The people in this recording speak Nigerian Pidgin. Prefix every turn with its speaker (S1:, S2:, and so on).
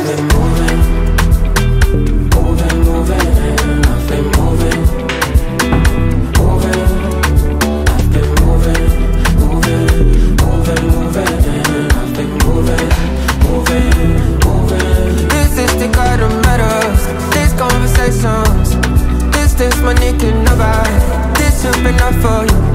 S1: This money can never. This have been enough for you.